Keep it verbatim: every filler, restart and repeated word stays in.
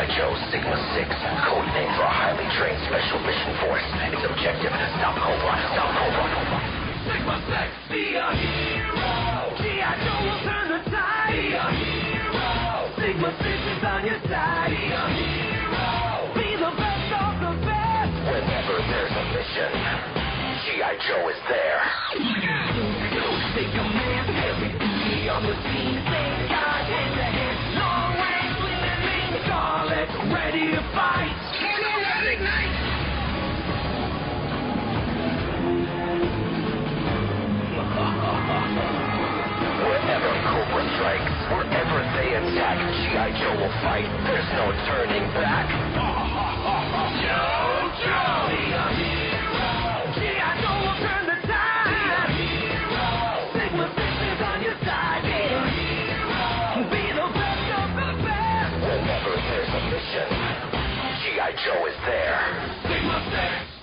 I. Joe Sigma six, code name for a highly trained special mission force. Its objective, stop Cobra, stop Cobra. Sigma six, be a hero. G I. Joe will turn the tide. Be a hero. Sigma six is on your side. Be a hero. Be the best of the best. Whenever there's a mission, G I. Joe is there. Sigma man, heavy duty on the scene. Same guy, hand to hand, long range, gleaming mean. Scarlet, ready to fight. Turbo ignite. Wherever Cobra strikes, wherever they attack, G I. Joe will fight. There's no turning back. Joe, Joe, be a hero. G I. Joe will turn the tide. Be a hero. Sigma six is on your side. Be a hero. Be the best of the best. Whenever there's a mission, G I. Joe is there. Sigma six.